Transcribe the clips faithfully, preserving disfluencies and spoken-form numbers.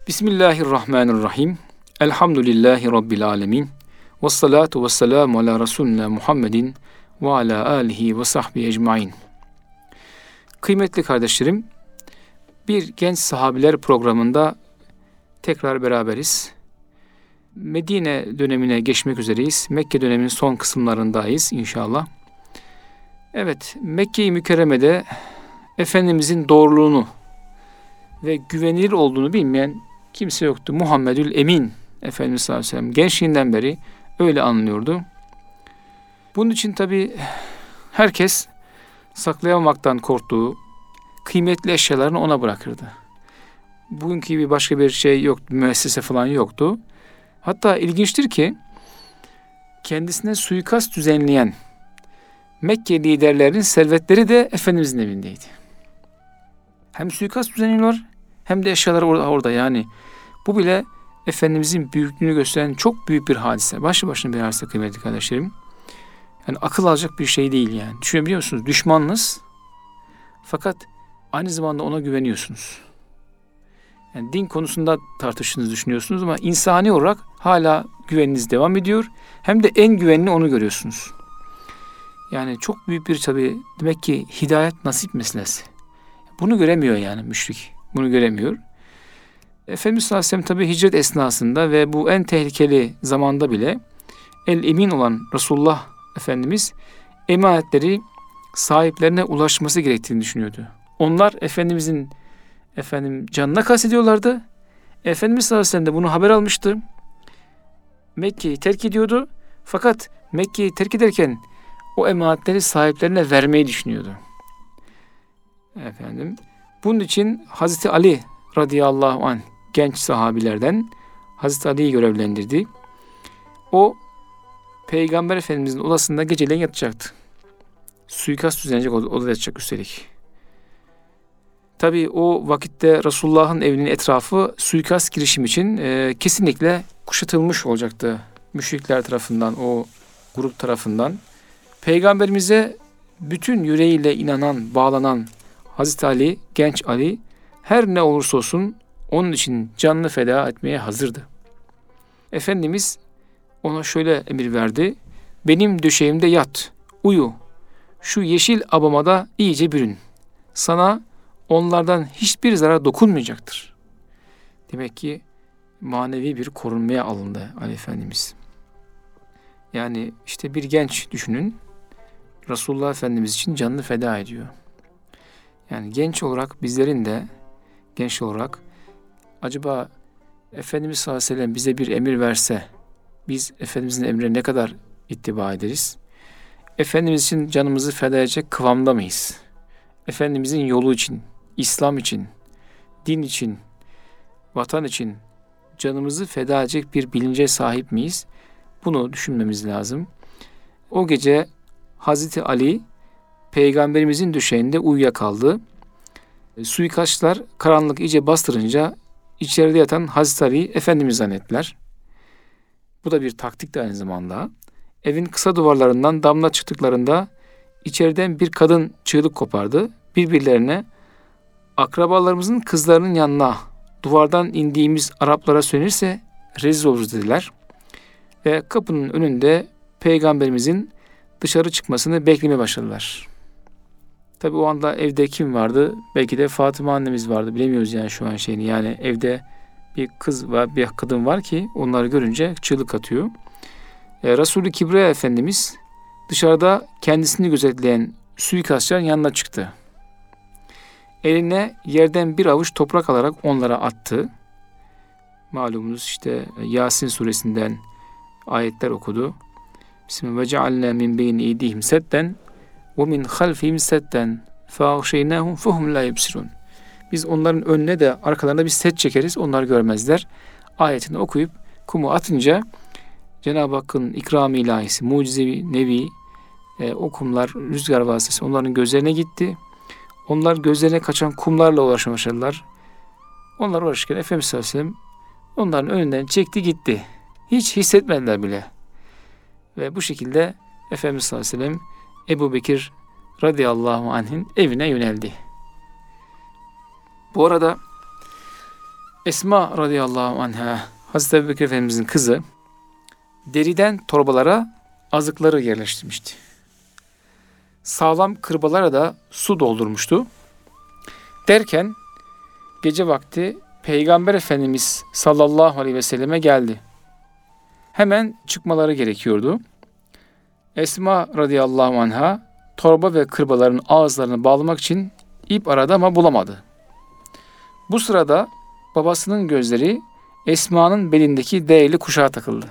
Bismillahirrahmanirrahim. Elhamdülillahi Rabbil alemin. Vessalatu vesselamu ala Resulina Muhammedin ve ala alihi ve sahbihi ecmain. Kıymetli kardeşlerim, bir genç sahabiler programında tekrar beraberiz. Medine dönemine geçmek üzereyiz. Mekke döneminin son kısımlarındayız inşallah. Evet, Mekke-i Mükerreme'de Efendimizin doğruluğunu ve güvenilir olduğunu bilmeyen kimse yoktu. Muhammedül Emin Efendimiz sallallahu aleyhi ve sellem gençliğinden beri öyle anlıyordu. Bunun için tabi herkes saklayamamaktan korktuğu kıymetli eşyalarını ona bırakırdı. Bugünkü gibi başka bir şey yoktu, müessese falan yoktu. Hatta ilginçtir ki kendisine suikast düzenleyen Mekke liderlerinin servetleri de Efendimizin evindeydi. Hem suikast düzenliyorlar hem de eşyaları orada, orada yani. Bu bile Efendimizin büyüklüğünü gösteren çok büyük bir hadise. Başlı başına bir hadise kıymetli kardeşlerim. Yani akıl alacak bir şey değil yani. Düşünebiliyor musunuz? Düşmanınız fakat aynı zamanda ona güveniyorsunuz. Yani din konusunda tartıştığınızı düşünüyorsunuz ama insani olarak hala güveniniz devam ediyor. Hem de en güvenli onu görüyorsunuz. Yani çok büyük bir tabii demek ki hidayet nasip meselesi. Bunu göremiyor yani müşrik. Bunu göremiyor. Efendimiz sallallahu aleyhi ve sellem tabii hicret esnasında ve bu en tehlikeli zamanda bile el emin olan Resulullah Efendimiz emanetleri sahiplerine ulaşması gerektiğini düşünüyordu. Onlar Efendimizin efendim canına kastediyorlardı. Efendimiz sallallahu aleyhi ve sellem de bunu haber almıştı. Mekke'yi terk ediyordu. Fakat Mekke'yi terk ederken o emanetleri sahiplerine vermeyi düşünüyordu. Efendim, bunun için Hazreti Ali radıyallahu anh genç sahabilerden Hazreti Ali'yi görevlendirdi. O Peygamber Efendimizin odasında geceleyin yatacaktı. Suikast düzenlenecek odada yatacak üstelik. Tabii o vakitte Resulullah'ın evinin etrafı suikast girişim için e, kesinlikle kuşatılmış olacaktı. Müşrikler tarafından, o grup tarafından. Peygamberimize bütün yüreğiyle inanan, bağlanan Hazreti Ali, genç Ali her ne olursa olsun onun için canını feda etmeye hazırdı. Efendimiz ona şöyle emir verdi. Benim döşeğimde yat, uyu. Şu yeşil abamada iyice bürün. Sana onlardan hiçbir zarar dokunmayacaktır. Demek ki manevi bir korunmaya alındı Ali Efendimiz. Yani işte bir genç düşünün. Resulullah Efendimiz için canını feda ediyor. Yani genç olarak bizlerin de genç olarak acaba Efendimiz sallallahu aleyhi ve sellem bize bir emir verse biz Efendimizin emrine ne kadar ittiba ederiz? Efendimiz için canımızı feda edecek kıvamda mıyız? Efendimizin yolu için, İslam için, din için, vatan için canımızı feda edecek bir bilince sahip miyiz? Bunu düşünmemiz lazım. O gece Hazreti Ali Peygamberimizin döşeğinde uyuyakaldı. E, suikastçılar karanlık iyice bastırınca içeride yatan Hazreti Ali Efendimiz zannettiler. Bu da bir taktik de aynı zamanda. Evin kısa duvarlarından damla çıktıklarında içeriden bir kadın çığlık kopardı. Birbirlerine akrabalarımızın kızlarının yanına duvardan indiğimiz Araplara söylenirse rezil oluruz dediler. Ve kapının önünde Peygamberimizin dışarı çıkmasını beklemeye başladılar. Tabi o anda evde kim vardı? Belki de Fatıma annemiz vardı. Bilemiyoruz yani şu an şeyini. Yani evde bir kız var, bir kadın var ki onları görünce çığlık atıyor. E, Resulü Kibriya Efendimiz dışarıda kendisini gözetleyen suikastçıların yanına çıktı. Eline yerden bir avuç toprak alarak onlara attı. Malumunuz işte Yasin suresinden ayetler okudu. Bismillah ve cealna min beyni eydihim sedden ve min halfihim sedden feağşeynâhum fehum lâ yubsirûn. Biz onların önüne de arkalarına bir set çekeriz, onlar görmezler. Ayetini okuyup kumu atınca Cenab-ı Hakk'ın ikram-ı ilahisi, mucizevi, nevi e, o kumlar rüzgar vasıtası onların gözlerine gitti. Onlar gözlerine kaçan kumlarla uğraşmaya başladılar. Onlar uğraşırken Efendimiz sallallahu aleyhi ve sellem onların önünden çekti gitti. Hiç hissetmediler bile. Ve bu şekilde Efendimiz sallallahu aleyhi ve sellem Ebu Bekir radıyallahu anh'ın evine yöneldi. Bu arada Esma radıyallahu anha, Hazreti Ebubekir Efendimizin kızı, deriden torbalara azıkları yerleştirmişti. Sağlam kırbalara da su doldurmuştu. Derken gece vakti Peygamber Efendimiz sallallahu aleyhi ve selleme geldi. Hemen çıkmaları gerekiyordu. Esma radıyallahu anha torba ve kırbaların ağızlarını bağlamak için ip aradı ama bulamadı. Bu sırada babasının gözleri Esma'nın belindeki değerli kuşağa takıldı.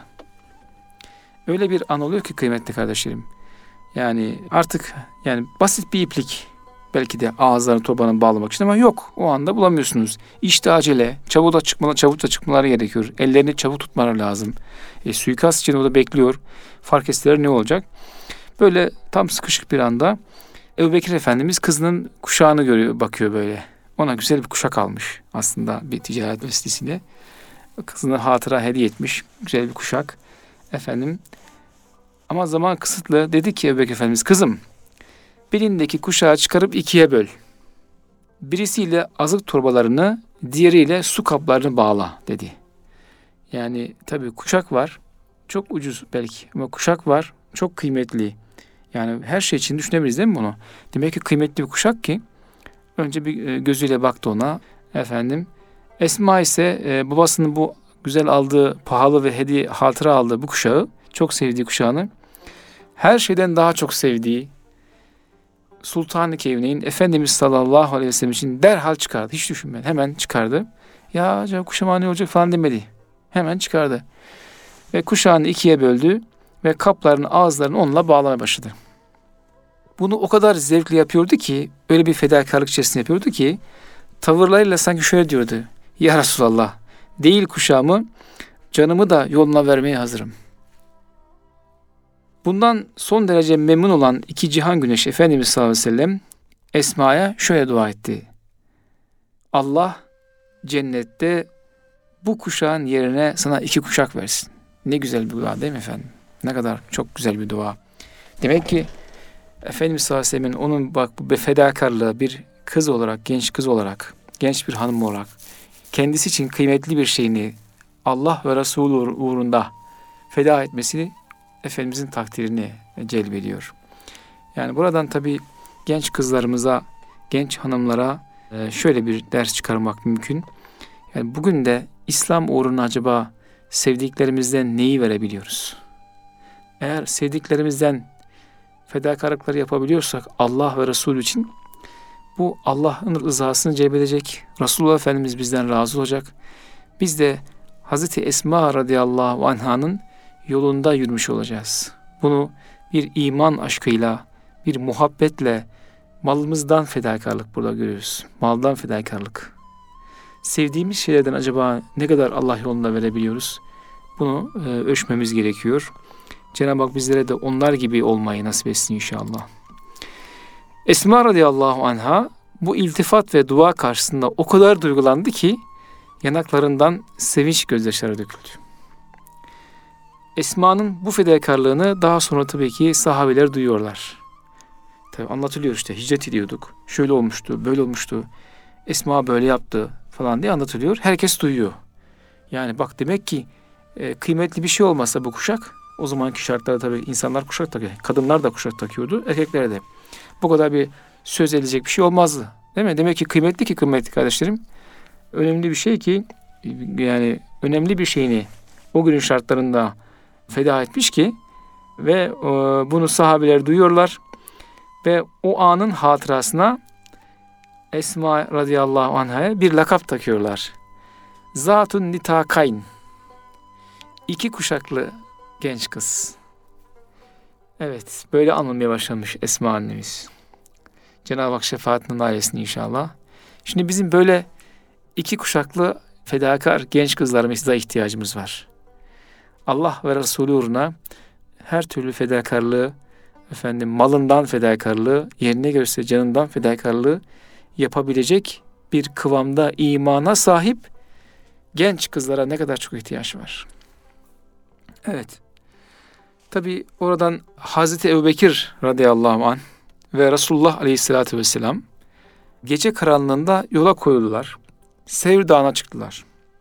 Öyle bir an oluyor ki kıymetli kardeşlerim. Yani artık yani basit bir iplik belki de ağızlarını torbanın bağlamak için ama yok. O anda bulamıyorsunuz. İşte acele. Çabuk da çıkmaları, çabuk da çıkmaları gerekiyor. Ellerini çabuk tutmaları lazım. E, suikast için o da bekliyor. Fark etseler ne olacak? Böyle tam sıkışık bir anda Ebubekir Efendimiz kızının kuşağını görüyor, bakıyor böyle. Ona güzel bir kuşak almış aslında bir ticaret vesilesiyle. Kızına hatıra hediye etmiş. Güzel bir kuşak. Efendim ama zaman kısıtlı. Dedi ki Ebubekir Efendimiz, kızım belindeki kuşağı çıkarıp ikiye böl. Birisiyle azık torbalarını, diğeriyle su kaplarını bağla dedi. Yani tabii kuşak var. Çok ucuz belki ama kuşak var. Çok kıymetli. Yani her şey için düşünebiliriz değil mi bunu? Demek ki kıymetli bir kuşak ki önce bir gözüyle baktı ona. Efendim Esma ise e, babasının bu güzel aldığı, pahalı ve hediye hatıra aldığı bu kuşağı, çok sevdiği kuşağını her şeyden daha çok sevdiği Sultan-ı Kevneyn Efendimiz sallallahu aleyhi ve sellem için derhal çıkardı. Hiç düşünmeden hemen çıkardı. Ya acaba kuşağıma ne olacak falan demedi. Hemen çıkardı. Ve kuşağını ikiye böldü ve kaplarını, ağızlarını onunla bağlamaya başladı. Bunu o kadar zevkli yapıyordu ki, öyle bir fedakarlık içerisinde yapıyordu ki, tavırlarıyla sanki şöyle diyordu. Ya Resulallah, değil kuşağımı, canımı da yoluna vermeye hazırım. Bundan son derece memnun olan iki cihan güneşi Efendimiz sallallahu aleyhi ve sellem Esma'ya şöyle dua etti. Allah cennette bu kuşağın yerine sana iki kuşak versin. Ne güzel bir dua değil mi efendim? Ne kadar çok güzel bir dua. Demek ki Efendimiz sallallahu aleyhi ve sellem'in onun bak bu fedakarlığı bir kız olarak, genç kız olarak, genç bir hanım olarak kendisi için kıymetli bir şeyini Allah ve Resulü uğrunda feda etmesini Efendimizin takdirini celbediyor. Yani buradan tabii genç kızlarımıza, genç hanımlara şöyle bir ders çıkarmak mümkün. Yani bugün de İslam uğruna acaba sevdiklerimizden neyi verebiliyoruz? Eğer sevdiklerimizden fedakarlıkları yapabiliyorsak Allah ve Resulü için bu Allah'ın rızasını celbedecek. Resulullah Efendimiz bizden razı olacak. Biz de Hazreti Esma radıyallahu anh'ın yolunda yürümüş olacağız. Bunu bir iman aşkıyla, bir muhabbetle, malımızdan fedakarlık burada görüyoruz. Maldan fedakarlık. Sevdiğimiz şeylerden acaba ne kadar Allah yolunda verebiliyoruz? Bunu e, ölçmemiz gerekiyor. Cenab-ı Hak bizlere de onlar gibi olmayı nasip etsin inşallah. Esma radıyallahu anha bu iltifat ve dua karşısında o kadar duygulandı ki yanaklarından sevinç gözyaşları döküldü. Esma'nın bu fedakarlığını daha sonra tabii ki sahabeler duyuyorlar. Tabii anlatılıyor işte hicret ediyorduk. Şöyle olmuştu, böyle olmuştu. Esma böyle yaptı falan diye anlatılıyor. Herkes duyuyor. Yani bak demek ki e, kıymetli bir şey olmasa bu kuşak, o zamanki şartlarda tabii insanlar kuşak takıyor. Kadınlar da kuşak takıyordu, erkekler de. Bu kadar bir söz edilecek bir şey olmazdı. Değil mi? Demek ki kıymetli ki kıymetli kardeşlerim. Önemli bir şey ki yani önemli bir şeyini o günün şartlarında feda etmiş ki ve e, bunu sahabeler duyuyorlar ve o anın hatırasına Esma radıyallahu anh'a bir lakap takıyorlar. Zatun nitakayn. İki kuşaklı genç kız. Evet, böyle anılmaya başlamış Esma annemiz. Cenab-ı Hak şefaatine nail etsin inşallah. Şimdi bizim böyle iki kuşaklı fedakar genç kızlarımıza ihtiyacımız var. Allah ve Resulü uğruna her türlü fedakarlığı, efendim malından fedakarlığı, yerine göre canından fedakarlığı yapabilecek bir kıvamda imana sahip genç kızlara ne kadar çok ihtiyaç var. Evet. Tabi oradan Hazreti Ebubekir radıyallahu anh ve Resulullah aleyhissalatü vesselam gece karanlığında yola koyuldular. Sevr Dağı'na çıktılar.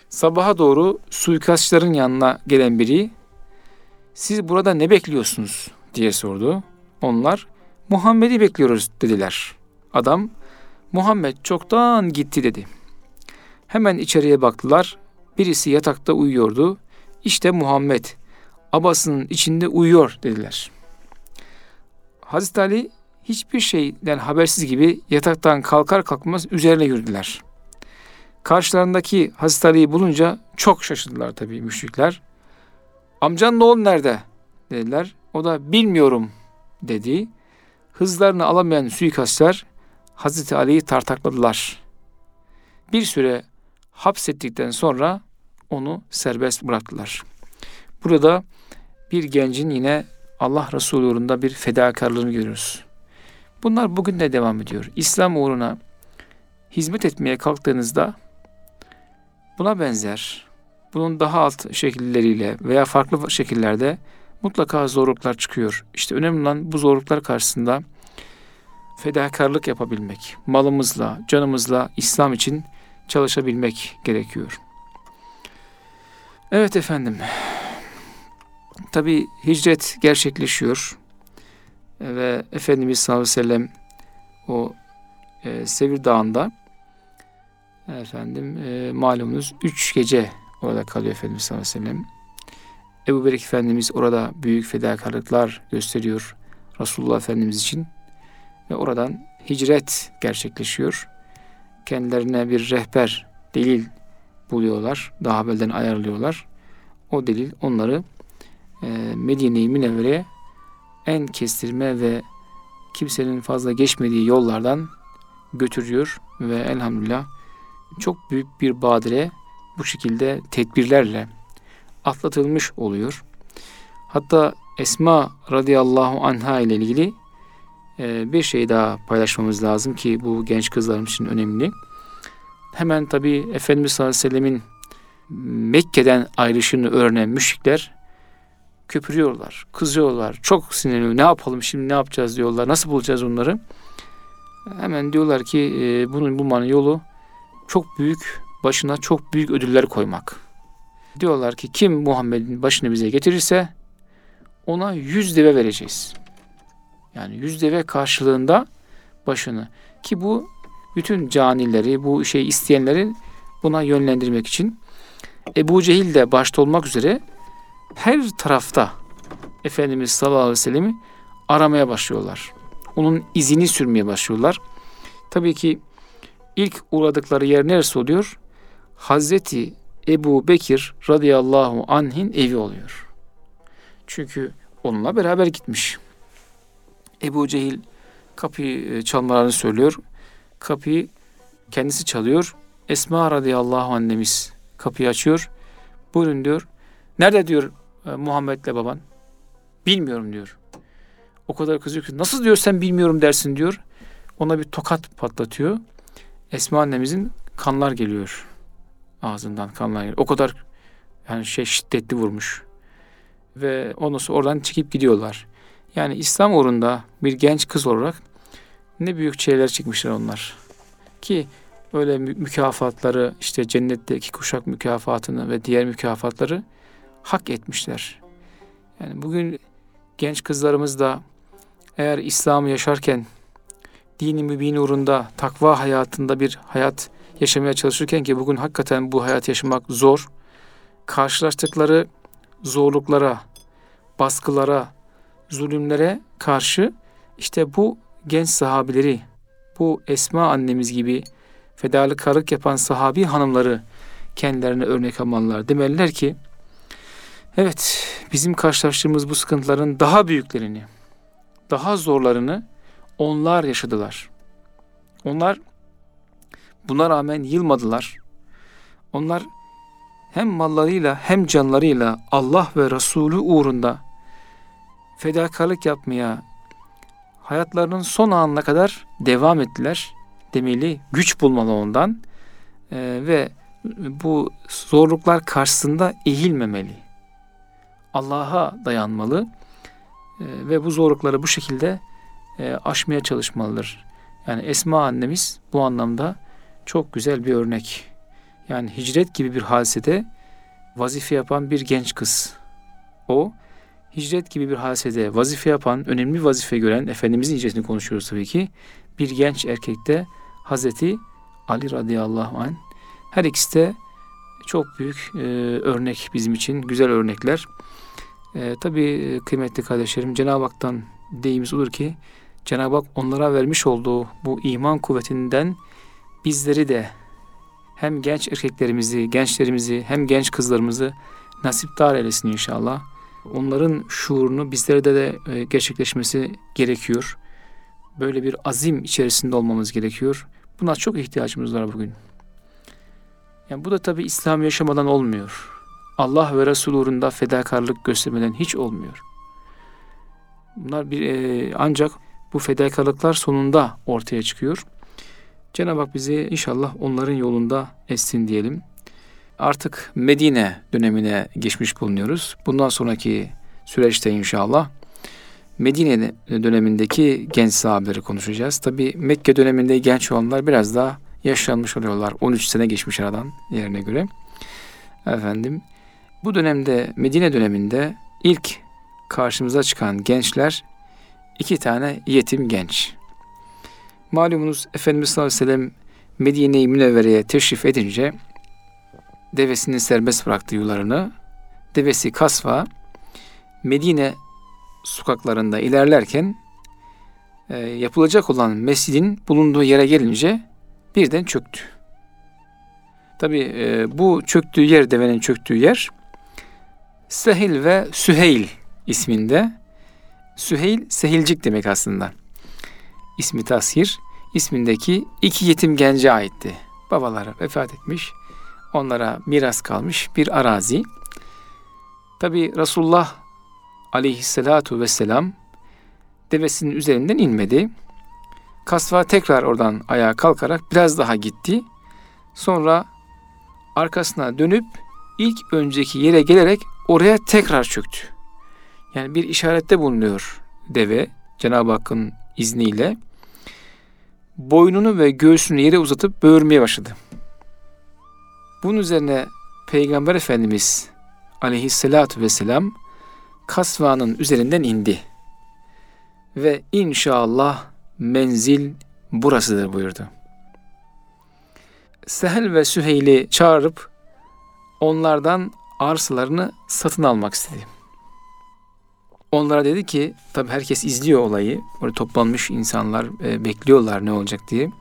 Sabaha doğru suikastçıların yanına gelen biri, siz burada ne bekliyorsunuz diye sordu. Onlar, Muhammed'i bekliyoruz dediler. Adam, Muhammed çoktan gitti dedi. Hemen içeriye baktılar. Birisi yatakta uyuyordu. İşte Muhammed abasının içinde uyuyor dediler. Hazreti Ali hiçbir şeyden habersiz gibi yataktan kalkar kalkmaz üzerine yürüdüler. Karşılarındaki Hazreti Ali'yi bulunca çok şaşırdılar tabii müşrikler. Amcanın oğlu nerede dediler. O da bilmiyorum dedi. Hızlarını alamayan suikastçılar Hazreti Ali'yi tartakladılar. Bir süre hapsettikten sonra onu serbest bıraktılar. Burada bir gencin yine Allah Resulü uğrunda bir fedakarlığını görüyoruz. Bunlar bugün de devam ediyor. İslam uğruna hizmet etmeye kalktığınızda buna benzer, bunun daha alt şekilleriyle veya farklı şekillerde mutlaka zorluklar çıkıyor. İşte önemli olan bu zorluklar karşısında fedakarlık yapabilmek, malımızla, canımızla İslam için çalışabilmek gerekiyor. Evet efendim, tabi hicret gerçekleşiyor ve Efendimiz sallallahu aleyhi ve sellem o e, Sevir Dağı'nda efendim e, malumunuz üç gece orada kalıyor Efendimiz sallallahu aleyhi ve sellem. Ebu Bekir Efendimiz orada büyük fedakarlıklar gösteriyor Resulullah Efendimiz için ve oradan hicret gerçekleşiyor. Kendilerine bir rehber, delil buluyorlar. Daha evvelden ayarlıyorlar. O delil onları e, Medine-i Münevvere'ye en kestirme ve kimsenin fazla geçmediği yollardan götürüyor ve elhamdülillah çok büyük bir badire bu şekilde tedbirlerle atlatılmış oluyor. Hatta Esma radıyallahu anha ile ilgili e, bir şey daha paylaşmamız lazım ki bu genç kızlarımız için önemli. Hemen tabi Efendimiz sallallahu aleyhi ve sellemin Mekke'den ayrışını öğrenen müşrikler köpürüyorlar, kızıyorlar, çok sinirleniyor. Ne yapalım şimdi, ne yapacağız diyorlar, nasıl bulacağız onları? Hemen diyorlar ki e, bunun bulmanın yolu çok büyük, başına çok büyük ödüller koymak. Diyorlar ki kim Muhammed'in başını bize getirirse ona yüz deve vereceğiz. Yani yüz deve karşılığında başını, ki bu bütün canileri, bu şey isteyenleri buna yönlendirmek için Ebu Cehil de başta olmak üzere her tarafta Efendimiz sallallahu aleyhi ve sellem'i aramaya başlıyorlar. Onun izini sürmeye başlıyorlar. Tabii ki ilk uğradıkları yer neresi oluyor? Hazreti Ebu Bekir radıyallahu anh'in evi oluyor. Çünkü onunla beraber gitmiş. Ebu Cehil kapıyı çalmalarını söylüyor. Kapıyı kendisi çalıyor. Esma radıyallahu annemiz kapıyı açıyor. Buyurun diyor. Nerede diyor Muhammed'le baban? Bilmiyorum diyor. O kadar kızıyor ki nasıl diyor sen bilmiyorum dersin diyor. Ona bir tokat patlatıyor. Esma annemizin kanlar geliyor. Ağzından kanlar geliyor. O kadar yani şey şiddetli vurmuş. Ve ondan sonra oradan çıkıp gidiyorlar. Yani İslam uğrunda bir genç kız olarak ne büyük şeyler çekmişler onlar. Ki öyle mükafatları, işte cennetteki kuşak mükafatını ve diğer mükafatları hak etmişler. Yani bugün genç kızlarımız da eğer İslam'ı yaşarken dini mübin uğrunda takva hayatında bir hayat yaşamaya çalışırken, ki bugün hakikaten bu hayat yaşamak zor, karşılaştıkları zorluklara, baskılara, zulümlere karşı işte bu genç sahabileri, bu Esma annemiz gibi fedakarlık yapan sahabi hanımları kendilerine örnek almalılar. Demeliler ki evet, bizim karşılaştığımız bu sıkıntıların daha büyüklerini, daha zorlarını onlar yaşadılar. Onlar buna rağmen yılmadılar. Onlar hem mallarıyla hem canlarıyla Allah ve Resulü uğrunda fedakarlık yapmaya hayatlarının son anına kadar devam ettiler demeli, güç bulmalı ondan ee, ve bu zorluklar karşısında eğilmemeli. Allah'a dayanmalı ee, ve bu zorlukları bu şekilde e, aşmaya çalışmalıdır. Yani Esma annemiz bu anlamda çok güzel bir örnek. Yani hicret gibi bir hadisede vazife yapan bir genç kız. O hicret gibi bir hadisede vazife yapan, önemli vazife gören, Efendimizin hicretini konuşuyoruz tabii ki. Bir genç erkekte Hazreti Ali radıyallahu anh. Her ikisi de çok büyük e, örnek bizim için, güzel örnekler. E, tabii kıymetli kardeşlerim, Cenab-ı Hak'tan deyimiz olur ki, Cenab-ı Hak onlara vermiş olduğu bu iman kuvvetinden bizleri de, hem genç erkeklerimizi, gençlerimizi, hem genç kızlarımızı nasipdar eylesin inşallah. Onların şuurunu bizlerde de e, gerçekleşmesi gerekiyor. Böyle bir azim içerisinde olmamız gerekiyor. Buna çok ihtiyacımız var bugün. Yani bu da tabii İslam yaşamadan olmuyor. Allah ve Resulü uğrunda fedakarlık göstermeden hiç olmuyor. Bunlar bir e, ancak bu fedakarlıklar sonunda ortaya çıkıyor. Cenab-ı Hak bizi inşallah onların yolunda etsin diyelim. Artık Medine dönemine geçmiş bulunuyoruz. Bundan sonraki süreçte inşallah Medine dönemindeki genç sahabeleri konuşacağız. Tabii Mekke döneminde genç olanlar biraz daha yaşlanmış oluyorlar. on üç sene geçmiş aradan yerine göre. Efendim, bu dönemde, Medine döneminde ilk karşımıza çıkan gençler iki tane yetim genç. Malumunuz Efendimiz sallallahu aleyhi ve sellem Medine-i Münevvere'ye teşrif edince devesini serbest bıraktı yularını. Devesi Kasva Medine sokaklarında ilerlerken e, yapılacak olan mescidin bulunduğu yere gelince birden çöktü. Tabii e, bu çöktüğü yer, devenin çöktüğü yer Sehil ve Süheyl isminde. Süheyl, Sehilcik demek aslında. İsmi tashir, ismindeki iki yetim gence aitti. Babaları vefat etmiş, onlara miras kalmış bir arazi. Tabii Resulullah aleyhissalatu vesselam devesinin üzerinden inmedi. Kasva tekrar oradan ayağa kalkarak biraz daha gitti. Sonra arkasına dönüp ilk önceki yere gelerek oraya tekrar çöktü. Yani bir işarette bulunuyor deve, Cenab-ı Hakk'ın izniyle. Boynunu ve göğsünü yere uzatıp böğürmeye başladı. Bunun üzerine Peygamber Efendimiz aleyhissalatu vesselam Kasva'nın üzerinden indi. Ve inşallah menzil burasıdır buyurdu. Sehel ve Süheyl'i çağırıp onlardan arsalarını satın almak istedi. Onlara dedi ki, tabi herkes izliyor olayı, orada toplanmış insanlar e, bekliyorlar ne olacak diye.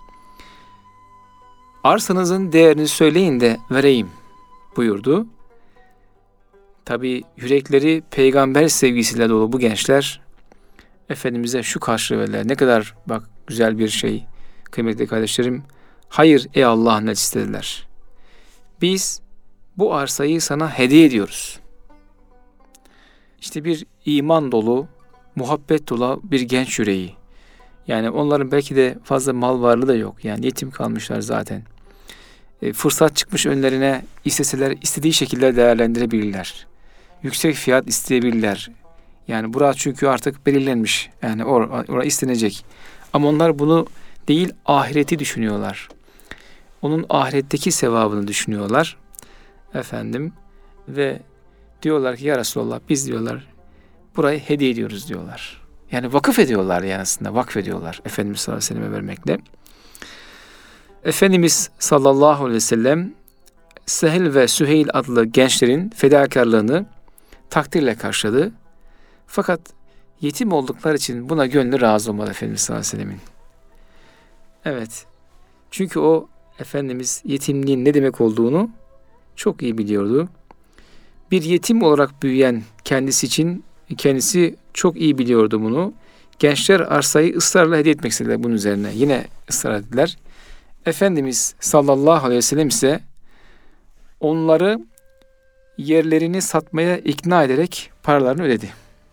Arsanızın değerini söyleyin de vereyim buyurdu. Tabi yürekleri peygamber sevgisiyle dolu bu gençler Efendimiz'e şu karşılığı verdiler. Ne kadar bak güzel bir şey kıymetli kardeşlerim. Hayır ey Allah'ın elçisi dediler. Biz bu arsayı sana hediye ediyoruz. İşte bir iman dolu, muhabbet dolu bir genç yüreği. Yani onların belki de fazla mal varlığı da yok. Yani yetim kalmışlar zaten. E, fırsat çıkmış önlerine, isteseler istediği şekilde değerlendirebilirler. Yüksek fiyat isteyebilirler. Yani burası çünkü artık belirlenmiş. Yani or, orası istenecek. Ama onlar bunu değil, ahireti düşünüyorlar. Onun ahiretteki sevabını düşünüyorlar. Efendim ve diyorlar ki ya Resulallah biz diyorlar burayı hediye ediyoruz diyorlar. Yani vakıf ediyorlar yani aslında vakf ediyorlar Efendimiz sallallahu aleyhi ve sellem'e vermekle. Efendimiz sallallahu aleyhi ve sellem Sehel ve Süheyl adlı gençlerin fedakarlığını takdirle karşıladı. Fakat yetim oldukları için buna gönlü razı olmadı Efendimiz sallallahu aleyhi ve sellemin. Evet. Çünkü o Efendimiz yetimliğin ne demek olduğunu çok iyi biliyordu. Bir yetim olarak büyüyen kendisi için kendisi çok iyi biliyordu bunu. Gençler arsayı ısrarla hediye etmek istediler bunun üzerine. Yine ısrar ettiler. Efendimiz sallallahu aleyhi ve sellem ise onları yerlerini satmaya ikna ederek paralarını ödedi.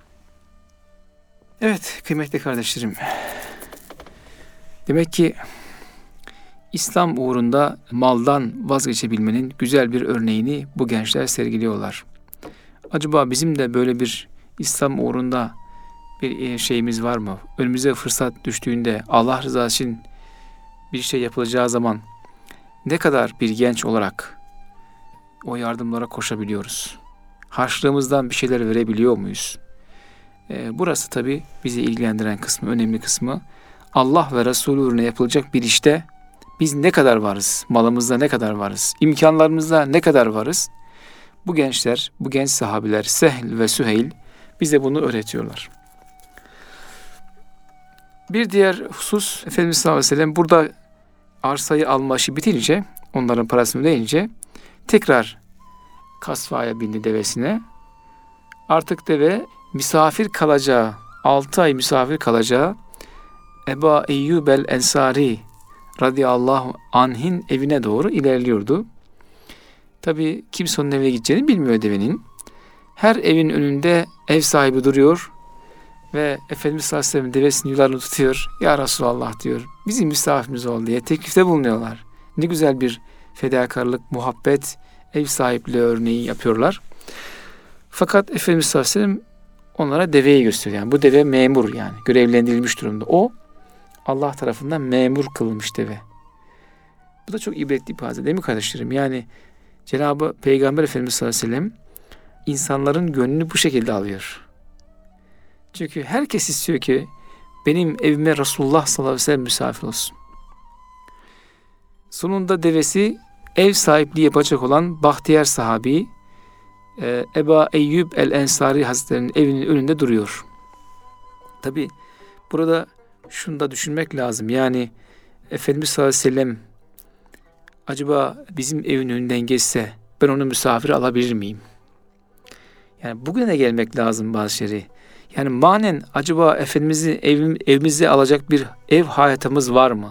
Evet kıymetli kardeşlerim. Demek ki İslam uğrunda maldan vazgeçebilmenin güzel bir örneğini bu gençler sergiliyorlar. Acaba bizim de böyle bir İslam uğrunda bir şeyimiz var mı? Önümüze fırsat düştüğünde Allah rızası için bir şey yapılacağı zaman ne kadar bir genç olarak o yardımlara koşabiliyoruz? Harçlığımızdan bir şeyler verebiliyor muyuz? Ee, burası tabii bizi ilgilendiren kısmı, önemli kısmı. Allah ve Resulü uğruna yapılacak bir işte biz ne kadar varız? Malımızda ne kadar varız? İmkanlarımızda ne kadar varız? Bu gençler, bu genç sahabiler Sehl ve Süheyl bize bunu öğretiyorlar. Bir diğer husus, Efendimiz sallallahu aleyhi ve sellem burada arsayı alma işi bitince, onların parasını ödeyince tekrar kasvaya bindi, devesine. Artık deve misafir kalacağı, altı ay misafir kalacağı Ebu Eyyub el-Ensari radıyallahu anh'in evine doğru ilerliyordu. Tabii kimse onun evine gideceğini bilmiyor devenin. Her evin önünde ev sahibi duruyor ve Efendimiz sallallahu aleyhi ve sellem devesinin yularını tutuyor. Ya Resulallah diyor, bizim misafirimiz ol diye teklifte bulunuyorlar. Ne güzel bir fedakarlık, muhabbet, ev sahipliği örneği yapıyorlar. Fakat Efendimiz sallallahu aleyhi ve sellem onlara deveyi gösteriyor. Yani bu deve memur, yani görevlendirilmiş durumda. O Allah tarafından memur kılınmış deve. Bu da çok ibretli bir hadise değil mi kardeşlerim? Yani Cenab-ı Peygamber Efendimiz sallallahu aleyhi ve sellem insanların gönlünü bu şekilde alıyor. Çünkü herkes istiyor ki benim evime Resulullah sallallahu aleyhi ve sellem misafir olsun. Sonunda devesi ev sahipliği yapacak olan bahtiyar sahabi e, Ebu Eyyub el-Ensari Hazretleri'nin evinin önünde duruyor. Tabi burada şunu da düşünmek lazım. Yani Efendimiz sallallahu aleyhi ve sellem acaba bizim evin önünden geçse ben onu misafir alabilir miyim? Yani bugüne gelmek lazım bazı şeyleri. Yani manen acaba Efendimiz'i evim, evimize alacak bir ev hayatımız var mı?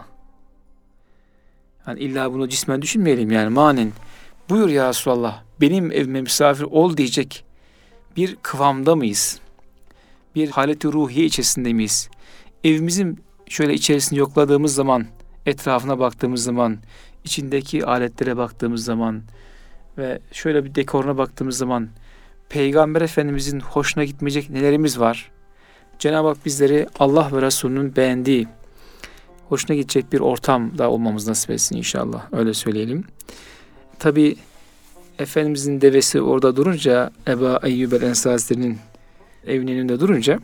Yani illa bunu cismen düşünmeyelim, yani manen buyur ya Resulallah benim evime misafir ol diyecek bir kıvamda mıyız? Bir haleti ruhiye içerisinde miyiz? Evimizin şöyle içerisini yokladığımız zaman, etrafına baktığımız zaman, içindeki aletlere baktığımız zaman ve şöyle bir dekoruna baktığımız zaman Peygamber Efendimizin hoşuna gitmeyecek nelerimiz var? Cenab-ı Hak bizleri Allah ve Resulünün beğendiği, hoşuna gidecek bir ortamda olmamız nasip etsin inşallah. Öyle söyleyelim. Tabi Efendimizin devesi orada durunca, Ebu Eyyub el-Ensari'nin evinin önünde durunca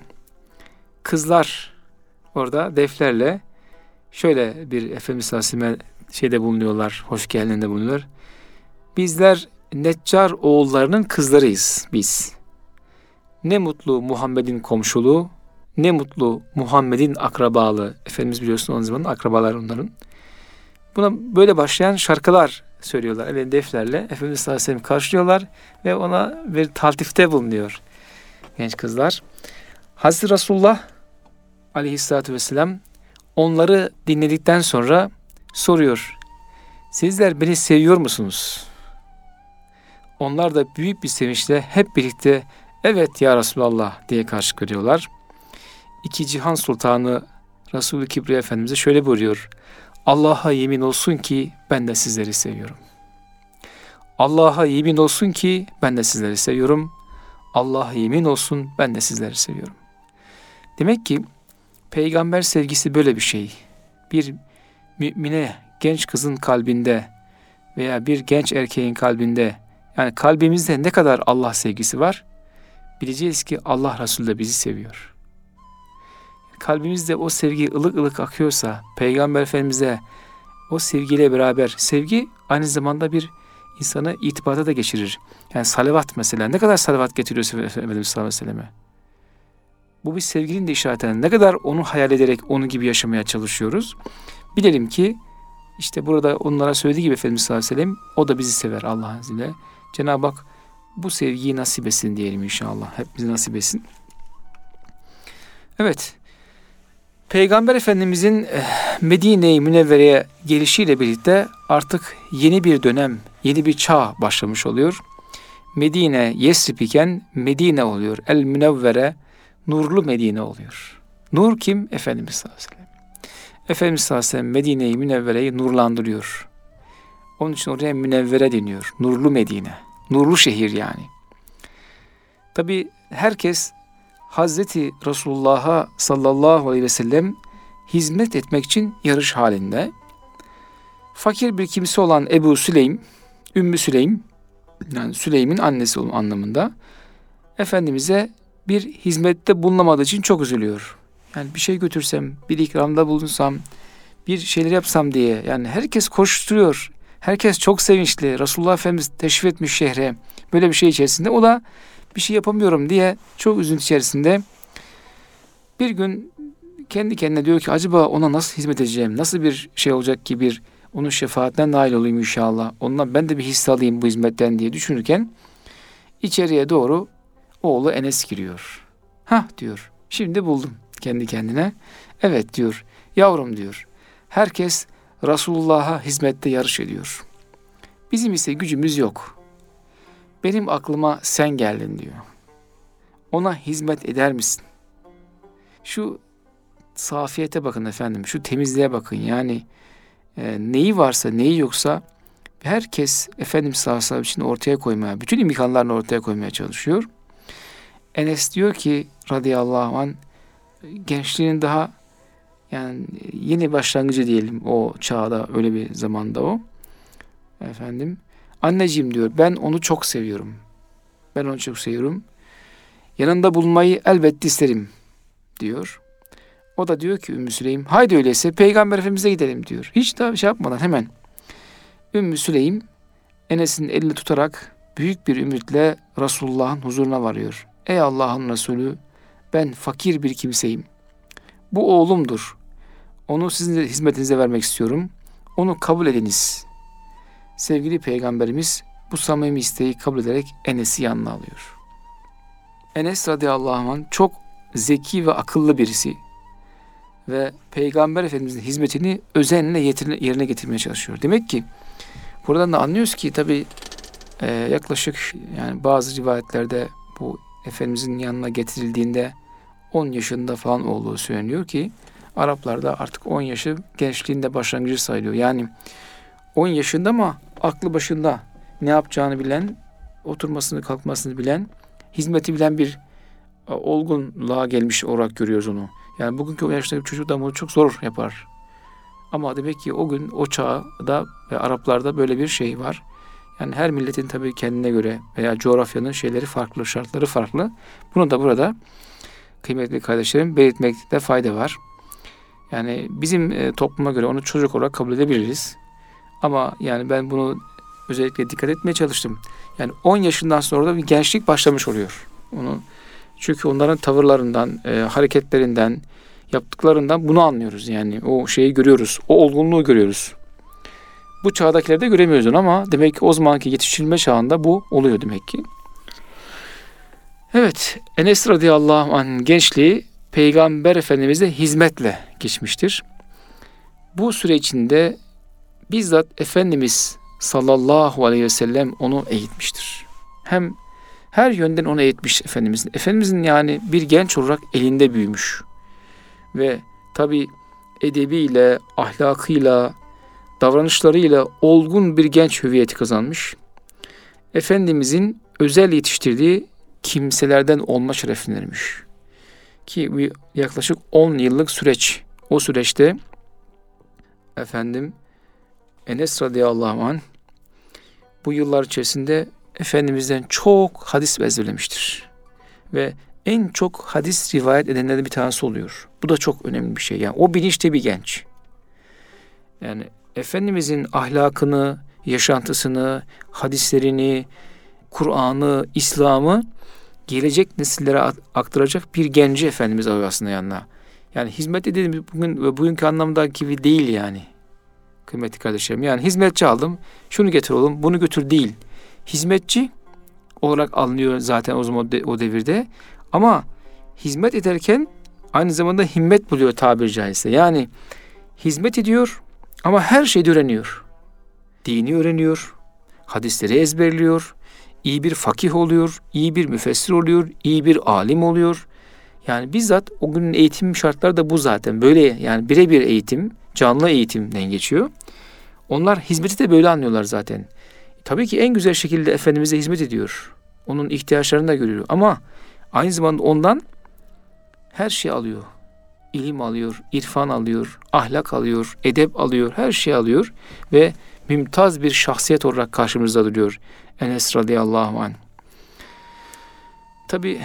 kızlar orada deflerle şöyle bir Efendimiz sallallahu aleyhi ve sellem şeyde bulunuyorlar, hoş geldin'de bulunuyorlar. Bizler Neccar oğullarının kızlarıyız biz. Ne mutlu Muhammed'in komşuluğu, ne mutlu Muhammed'in akrabalığı. Efendimiz biliyorsun o zaman akrabalar onların. Buna böyle başlayan şarkılar söylüyorlar. Elinde deflerle Efendimiz sallallahu aleyhi ve sellem karşılıyorlar ve ona bir taltifte bulunuyor genç kızlar. Hazreti Resulullah aleyhissalatü vesselam onları dinledikten sonra soruyor. Sizler beni seviyor musunuz? Onlar da büyük bir sevinçle hep birlikte evet ya Resulallah diye karşılık veriyorlar. İki cihan sultanı Resul-i Kibriya Efendimiz'e şöyle buyuruyor. Allah'a yemin olsun ki ben de sizleri seviyorum. Allah'a yemin olsun ki ben de sizleri seviyorum. Allah'a yemin olsun ben de sizleri seviyorum. Demek ki peygamber sevgisi böyle bir şey. Bir mümine, genç kızın kalbinde veya bir genç erkeğin kalbinde, yani kalbimizde ne kadar Allah sevgisi var, bileceğiz ki Allah Resulü de bizi seviyor. Kalbimizde o sevgi ılık ılık akıyorsa, Peygamber Efendimiz'e o sevgiyle beraber, sevgi aynı zamanda bir insanı itibata da geçirir. Yani salavat mesela, ne kadar salavat getiriyorsa Efendimiz sallallahu aleyhi ve selleme. Bu bir sevginin de işareti. Ne kadar onu hayal ederek onun gibi yaşamaya çalışıyoruz. Bilelim ki işte burada onlara söylediği gibi Efendimiz sallallahu aleyhi ve sellem o da bizi sever Allah'ın izniyle. Cenab-ı Hak bu sevgiyi nasip etsin diyelim inşallah. Hepimize nasip etsin. Evet. Peygamber Efendimizin Medine-i Münevvere'ye gelişiyle birlikte artık yeni bir dönem, yeni bir çağ başlamış oluyor. Medine Yesrib iken Medine oluyor. El Münevvere nurlu Medine oluyor. Nur kim? Efendimiz sallallahu aleyhi ve sellem. Efendimiz sallallahu aleyhi ve sellem Medine-i Münevvere'yi nurlandırıyor. Onun için oraya Münevvere deniyor. Nurlu Medine. Nurlu şehir yani. Tabi herkes Hazreti Resulullah'a sallallahu aleyhi ve sellem hizmet etmek için yarış halinde. Fakir bir kimse olan Ebu Süleym, Ümmü Süleym Yani Süleym'in annesi olma anlamında. Efendimiz'e bir hizmette bulunamadığı için çok üzülüyor. Yani bir şey götürsem, bir ikramda bulunsam, bir şeyler yapsam diye. Yani herkes koşturuyor. Herkes çok sevinçli. Resulullah Efendimiz teşrif etmiş şehre. Böyle bir şey içerisinde. O da bir şey yapamıyorum diye çok üzüntü içerisinde. Bir gün kendi kendine diyor ki acaba ona nasıl hizmet edeceğim? Nasıl bir şey olacak ki bir onun şefaatinden nail olayım inşallah. Ondan ben de bir hisse alayım bu hizmetten diye düşünürken içeriye doğru oğlu Enes giriyor. Hah diyor. Şimdi buldum kendi kendine. Evet diyor. Yavrum diyor. Herkes Resulullah'a hizmette yarış ediyor. Bizim ise gücümüz yok. Benim aklıma sen geldin diyor. Ona hizmet eder misin? Şu safiyete bakın efendim. Şu temizliğe bakın. Yani e, neyi varsa neyi yoksa herkes Efendimiz sallallahu aleyhi ve sellem için ortaya koymaya, bütün imkanlarını ortaya koymaya çalışıyor. Enes diyor ki radıyallahu anh gençliğinin daha yani yeni başlangıcı diyelim o çağda öyle bir zamanda o. Efendim anneciğim diyor ben onu çok seviyorum. Ben onu çok seviyorum. Yanında bulunmayı elbette isterim diyor. O da diyor ki Ümmü Süleym haydi öyleyse Peygamber Efendimiz'e gidelim diyor. Hiç daha bir şey yapmadan hemen Ümmü Süleym Enes'in elini tutarak büyük bir ümitle Resulullah'ın huzuruna varıyor. Ey Allah'ın Resulü ben fakir bir kimseyim. Bu oğlumdur. Onu sizin de hizmetinize vermek istiyorum. Onu kabul ediniz. Sevgili Peygamberimiz bu samimi isteği kabul ederek Enes'i yanına alıyor. Enes radıyallahu anh çok zeki ve akıllı birisi. Ve Peygamber Efendimizin hizmetini özenle yerine getirmeye çalışıyor. Demek ki buradan da anlıyoruz ki tabi e, yaklaşık yani bazı rivayetlerde bu Efendimizin yanına getirildiğinde on yaşında falan olduğu söyleniyor ki Araplarda artık on yaşı gençliğinde başlangıcı sayılıyor. Yani on yaşında ama aklı başında ne yapacağını bilen, oturmasını kalkmasını bilen, hizmeti bilen bir e, olgunluğa gelmiş olarak görüyoruz onu. Yani bugünkü o yaştaki bir çocuk da bunu çok zor yapar. Ama demek ki o gün o çağda ve Araplarda böyle bir şey var. Yani her milletin tabii kendine göre veya coğrafyanın şeyleri farklı, şartları farklı. Bunu da burada kıymetli kardeşlerim belirtmekte fayda var. Yani bizim e, topluma göre onu çocuk olarak kabul edebiliriz. Ama yani ben bunu özellikle dikkat etmeye çalıştım. Yani on yaşından sonra da bir gençlik başlamış oluyor. Onu çünkü onların tavırlarından, e, hareketlerinden, yaptıklarından bunu anlıyoruz. Yani o şeyi görüyoruz, o olgunluğu görüyoruz. Bu çağdakilerde göremiyoruz onu ama demek ki o zamanki yetiştirilme çağında bu oluyor demek ki. Evet, Enes radıyallahu anh gençliği Peygamber Efendimiz'e hizmetle geçmiştir. Bu süre içinde bizzat Efendimiz sallallahu aleyhi ve sellem onu eğitmiştir. Hem her yönden onu eğitmiş Efendimiz'in. Efendimiz'in yani bir genç olarak elinde büyümüş. Ve tabi edebiyle, ahlakıyla, davranışlarıyla olgun bir genç hüviyeti kazanmış. Efendimiz'in özel yetiştirdiği kimselerden olma şerefine ermiş. Ki bir yaklaşık on yıllık süreç. O süreçte efendim Enes radıyallahu anh bu yıllar içerisinde Efendimiz'den çok hadis ezberlemiştir. Ve en çok hadis rivayet edenlerden bir tanesi oluyor. Bu da çok önemli bir şey. Yani o bilinçte bir genç. Yani Efendimizin ahlakını, yaşantısını, hadislerini, Kur'an'ı, İslam'ı gelecek nesillere aktaracak bir genci Efendimiz alıyor aslında yanına. Yani hizmet edelim bugün ve bugünkü anlamda gibi değil yani. Kıymetli kardeşlerim. Yani hizmetçi aldım, şunu getir oğlum, bunu götür değil. Hizmetçi olarak alınıyor zaten o zaman o devirde. Ama hizmet ederken aynı zamanda himmet buluyor tabiri caizse. Yani hizmet ediyor ama her şeyi öğreniyor. Dini öğreniyor, hadisleri ezberliyor, iyi bir fakih oluyor, iyi bir müfessir oluyor, iyi bir alim oluyor. Yani bizzat o günün eğitim şartları da bu zaten. Böyle yani birebir eğitim, canlı eğitimden geçiyor. Onlar hizmeti de böyle anlıyorlar zaten. Tabii ki en güzel şekilde Efendimiz'e hizmet ediyor. Onun ihtiyaçlarını da görüyor. Ama aynı zamanda ondan her şey alıyor. İlim alıyor, irfan alıyor, ahlak alıyor, edep alıyor, her şey alıyor. Ve mümtaz bir şahsiyet olarak karşımızda duruyor. Enes radıyallahu anh. Tabi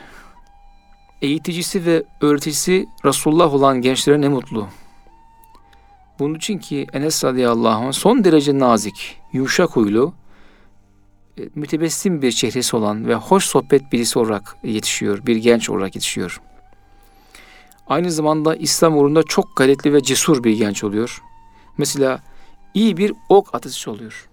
eğiticisi ve öğreticisi Resulullah olan gençlere ne mutlu. Bunun için ki Enes radıyallahu anh son derece nazik, yumuşak huylu, mütebessim bir çehresi olan ve hoş sohbet birisi olarak yetişiyor, bir genç olarak yetişiyor. Aynı zamanda İslam uğrunda çok gayretli ve cesur bir genç oluyor. Mesela iyi bir ok atıcısı oluyor.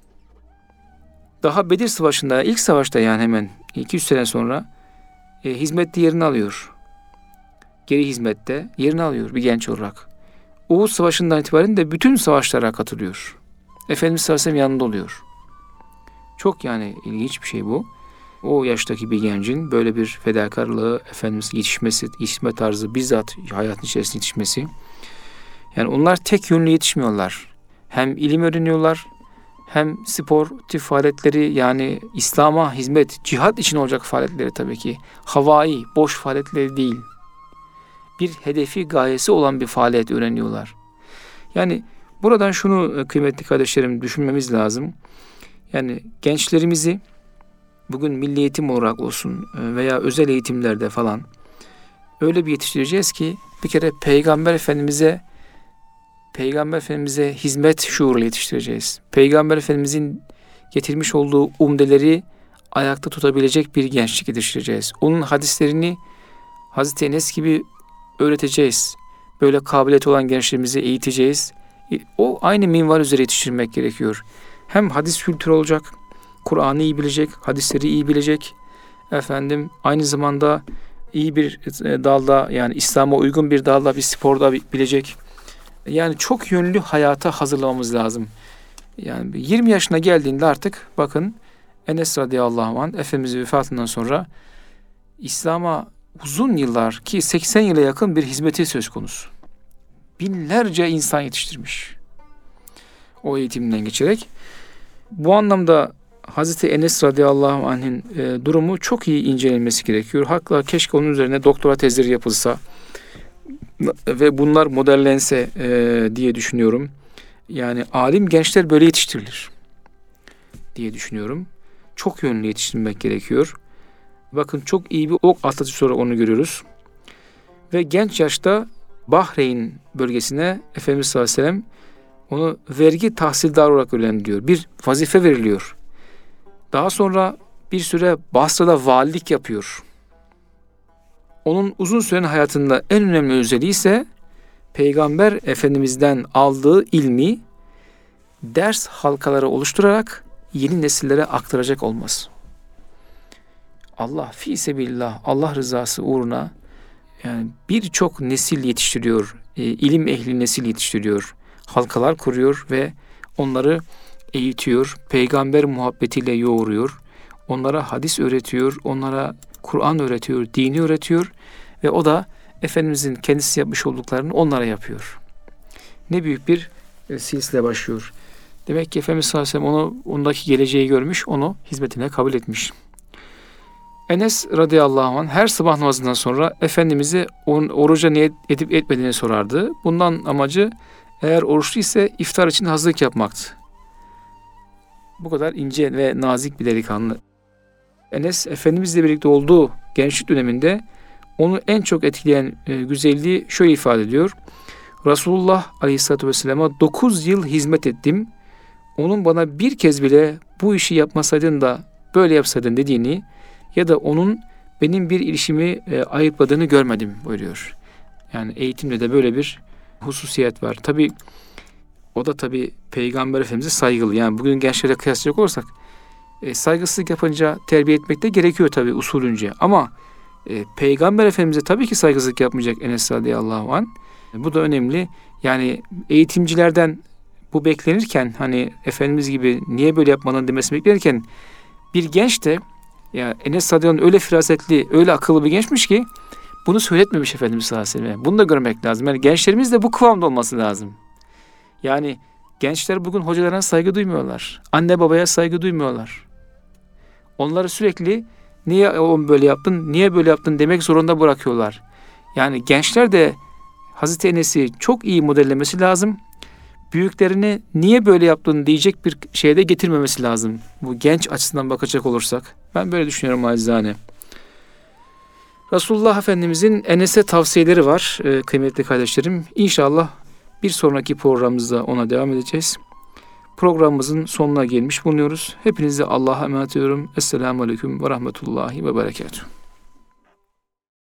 Daha Bedir Savaşı'nda, ilk savaşta yani hemen iki yüz sene sonra e, hizmette yerini alıyor. Geri hizmette yerini alıyor bir genç olarak. Uhud Savaşı'ndan itibaren de bütün savaşlara katılıyor. Efendimiz sallallahu aleyhi ve sellem yanında oluyor. Çok yani ilginç bir şey bu. O yaştaki bir gencin böyle bir fedakarlığı, Efendimiz yetişmesi, yetişme tarzı, bizzat hayatın içerisinde yetişmesi. Yani onlar tek yönlü yetişmiyorlar. Hem ilim öğreniyorlar, hem sportif faaliyetleri, yani İslam'a hizmet, cihat için olacak faaliyetleri tabii ki. Havai, boş faaliyetleri değil. Bir hedefi, gayesi olan bir faaliyet öğreniyorlar. Yani buradan şunu kıymetli kardeşlerim düşünmemiz lazım. Yani gençlerimizi bugün milli eğitim olarak olsun veya özel eğitimlerde falan öyle bir yetiştireceğiz ki bir kere Peygamber Efendimiz'e Peygamber Efendimiz'e hizmet şuuruyla yetiştireceğiz. Peygamber Efendimiz'in getirmiş olduğu umdeleri ayakta tutabilecek bir gençlik yetiştireceğiz. Onun hadislerini Hazreti Enes gibi öğreteceğiz. Böyle kabiliyeti olan gençlerimizi eğiteceğiz. O aynı minval üzere yetiştirmek gerekiyor. Hem hadis kültürü olacak, Kur'an'ı iyi bilecek, hadisleri iyi bilecek. Efendim aynı zamanda iyi bir dalda, yani İslam'a uygun bir dalda, bir sporda bilecek. Yani çok yönlü hayata hazırlamamız lazım. Yani yirmi yaşına geldiğinde artık bakın Enes radıyallahu anh Efendimiz'in vefatından sonra İslam'a uzun yıllar, ki seksen yıla yakın bir hizmeti söz konusu. Binlerce insan yetiştirmiş. O eğitimden geçerek. Bu anlamda Hazreti Enes radıyallahu anh'in e, durumu çok iyi incelenmesi gerekiyor. Hatta keşke onun üzerine doktora tezleri yapılsa ve bunlar modellense e, diye düşünüyorum. Yani alim gençler böyle yetiştirilir diye düşünüyorum. Çok yönlü yetiştirmek gerekiyor. Bakın çok iyi bir ok atlatıcısı olarak onu görüyoruz. Ve genç yaşta Bahreyn bölgesine Efendimiz sallallahu aleyhi ve sellem onu vergi tahsildar olarak yönlendiriyor. Bir vazife veriliyor. Daha sonra bir süre Basra'da valilik yapıyor. Onun uzun süren hayatında en önemli özelliği ise Peygamber Efendimiz'den aldığı ilmi ders halkaları oluşturarak yeni nesillere aktaracak olması. Allah fi sebillah, Allah rızası uğruna yani birçok nesil yetiştiriyor, e, ilim ehli nesil yetiştiriyor, halkalar kuruyor ve onları eğitiyor, peygamber muhabbetiyle yoğuruyor, onlara hadis öğretiyor, onlara Kur'an öğretiyor, dini öğretiyor ve o da Efendimizin kendisi yapmış olduklarını onlara yapıyor. Ne büyük bir e, silsile başlıyor. Demek ki Efendimiz sallallahu aleyhi ve sellem onu, ondaki geleceği görmüş, onu hizmetine kabul etmiş. Enes radıyallahu anh her sabah namazından sonra Efendimiz'e oruca niyet edip etmediğini sorardı. Bundan amacı eğer oruçlu ise iftar için hazırlık yapmaktı. Bu kadar ince ve nazik bir delikanlı. Enes Efendimiz'le birlikte olduğu gençlik döneminde onu en çok etkileyen e, güzelliği şöyle ifade ediyor. Resulullah aleyhissalatü vesselam'a dokuz yıl hizmet ettim. Onun bana bir kez bile bu işi yapmasaydın da böyle yapsaydın dediğini ya da onun benim bir ilişimi e, ayıpladığını görmedim buyuruyor. Yani eğitimde de böyle bir hususiyet var. Tabi o da tabi Peygamber Efendimiz'e saygılı. Yani bugün gençlere kıyaslayacak olursak e, saygısızlık yapınca terbiye etmek de gerekiyor tabi usulünce. Ama e, Peygamber Efendimiz'e tabii ki saygısızlık yapmayacak Enes radıyallahu anh. E, bu da önemli. Yani eğitimcilerden bu beklenirken hani Efendimiz gibi niye böyle yapmadın demesi beklenirken bir genç de ya Enes radıyallahu anh öyle firasetli, öyle akıllı bir gençmiş ki bunu söyletmemiş Efendimiz sallallahu aleyhi ve sellem. Bunu da görmek lazım. Yani gençlerimiz de bu kıvamda olması lazım. Yani gençler bugün hocalarına saygı duymuyorlar. Anne babaya saygı duymuyorlar. Onları sürekli niye oğlum böyle yaptın, niye böyle yaptın demek zorunda bırakıyorlar. Yani gençler de Hazreti Enes'i çok iyi modellemesi lazım. büyüklerini niye böyle yaptın diyecek bir şeye de getirmemesi lazım. Bu genç açısından bakacak olursak. Ben böyle düşünüyorum acizane. Resulullah Efendimizin Enes'e tavsiyeleri var e, kıymetli kardeşlerim. İnşallah bir sonraki programımızda ona devam edeceğiz. Programımızın sonuna gelmiş bulunuyoruz. Hepinizi Allah'a emanet ediyorum. Esselamu Aleyküm ve Rahmetullahi ve Berekatuhu.